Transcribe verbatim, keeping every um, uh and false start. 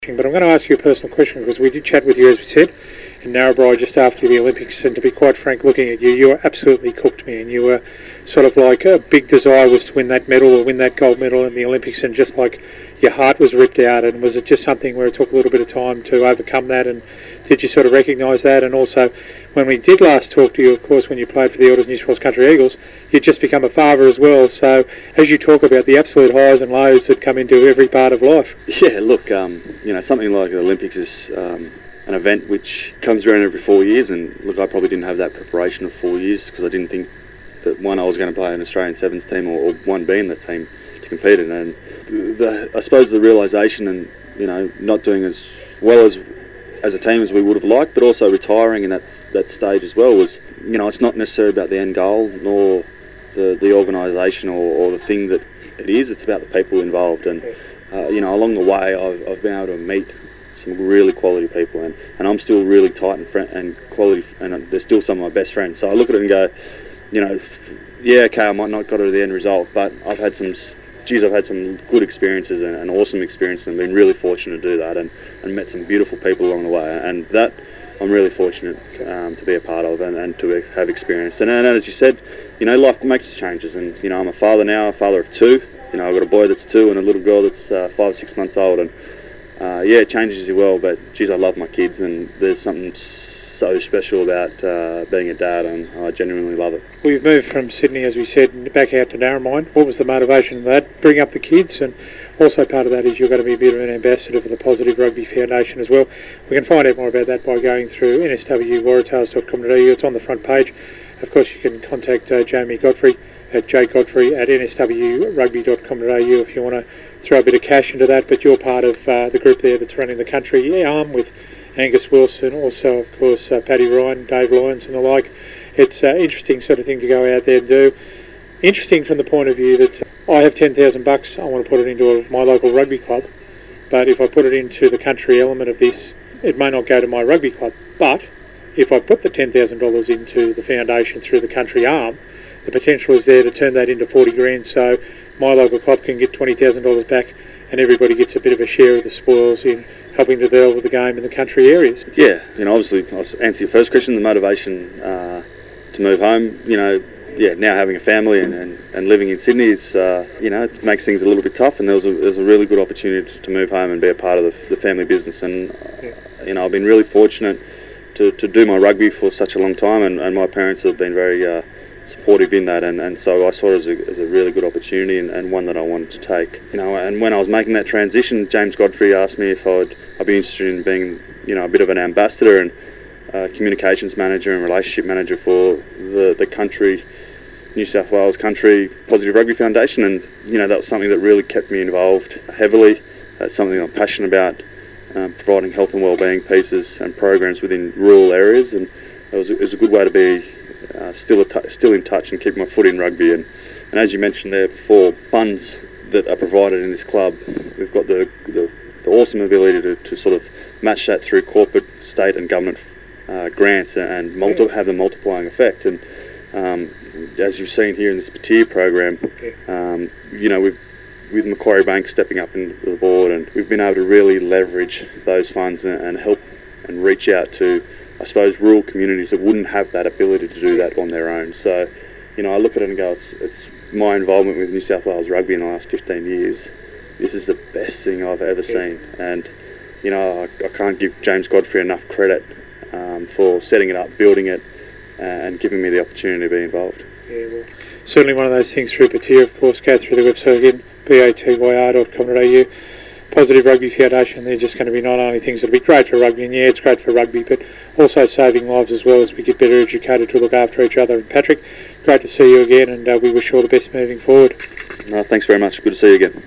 But I'm going to ask you a personal question, because we did chat with you, as we said, in Narrabri just after the Olympics, and to be quite frank, looking at you, you were absolutely cooked me, and you were sort of like a big desire was to win that medal or win that gold medal in the Olympics, and just like your heart was ripped out. And was it just something where it took a little bit of time to overcome that, and did you sort of recognise that? And also, when we did last talk to you, of course, when you played for the Elders New South Wales Country Eagles, you'd just become a father as well. So as you talk about the absolute highs and lows that come into every part of life. Yeah, look, um, you know, something like the Olympics is um, an event which comes around every four years, and look, I probably didn't have that preparation of four years because I didn't think that, one, I was going to play an Australian Sevens team, or, or one, be in that team to compete in. And the, I suppose the realisation and, you know, not doing as well as as a team as we would have liked, but also retiring in that that stage as well was, you know, it's not necessarily about the end goal nor the, the organisation or, or the thing that it is, it's about the people involved. And, uh, you know, along the way I've, I've been able to meet some really quality people, and, and I'm still really tight and, friend, and quality, and they're still some of my best friends. So I look at it and go, you know, yeah, okay, I might not got to the end result, but I've had some, geez, I've had some good experiences and, and awesome experiences, and been really fortunate to do that, and, and met some beautiful people along the way, and that I'm really fortunate um, to be a part of and, and to have experienced. And, and as you said, you know, life makes its changes, and, you know, I'm a father now, a father of two. You know, I've got a boy that's two and a little girl that's uh, five or six months old, and uh, yeah, it changes you well, but geez, I love my kids, and there's something so special about uh, being a dad, and I genuinely love it. We've moved from Sydney, as we said, back out to Narromine. What was the motivation of that? Bring up the kids, and also part of that is you're going to be a bit of an ambassador for the Positive Rugby Foundation as well. We can find out more about that by going through N S W waratahs dot com dot a u. It's on the front page. Of course, you can contact uh, Jamie Godfrey at j godfrey at n s w rugby dot com dot a u if you want to throw a bit of cash into that. But you're part of uh, the group there that's running the country arm with Angus Wilson, also of course uh, Paddy Ryan, Dave Lyons and the like. It's an uh, interesting sort of thing to go out there and do. Interesting from the point of view that I have ten thousand bucks, I want to put it into a, my local rugby club, but if I put it into the country element of this, it may not go to my rugby club. But if I put the ten thousand dollars into the foundation through the country arm, the potential is there to turn that into forty grand, so my local club can get twenty thousand dollars back, and everybody gets a bit of a share of the spoils in helping to deal with the game in the country areas. Yeah, you know, obviously, I'll answer your first question, the motivation uh, to move home, you know, yeah, now having a family and, and, and living in Sydney is, uh, you know, it makes things a little bit tough, and there was a, there was a really good opportunity to move home and be a part of the, the family business. And, yeah. you know, I've been really fortunate to, to do my rugby for such a long time, and, and my parents have been very uh, supportive in that, and, and so I saw it as a, as a really good opportunity, and, and one that I wanted to take. You know, and when I was making that transition, James Godfrey asked me if I'd, I'd be interested in being, you know, a bit of an ambassador and uh, communications manager and relationship manager for the, the country, New South Wales Country Positive Rugby Foundation, and, you know, that was something that really kept me involved heavily. That's something I'm passionate about, um, providing health and wellbeing pieces and programs within rural areas, and it was, it was a good way to be Uh, still a t- still in touch and keep my foot in rugby. And, and as you mentioned there before, funds that are provided in this club, we've got the, the, the awesome ability to, to sort of match that through corporate, state and government uh, grants, and multi- have the multiplying effect. And um, as you've seen here in this Patir program, um, you know, we've, with Macquarie Bank stepping up into the board, and we've been able to really leverage those funds and, and help and reach out to, I suppose, rural communities that wouldn't have that ability to do that on their own. So, you know, I look at it and go, it's, it's my involvement with New South Wales Rugby in the last fifteen years. This is the best thing I've ever seen. And, you know, I, I can't give James Godfrey enough credit um, for setting it up, building it, uh, and giving me the opportunity to be involved. Yeah, well, certainly one of those things through Patir, of course. Go through the website again, b a t y r dot com dot a u. Positive Rugby Foundation, they're just going to be not only things that'll be great for rugby, and yeah, it's great for rugby, but also saving lives as well as we get better educated to look after each other. And Patrick, great to see you again, and uh, we wish you all the best moving forward. No, thanks very much. Good to see you again.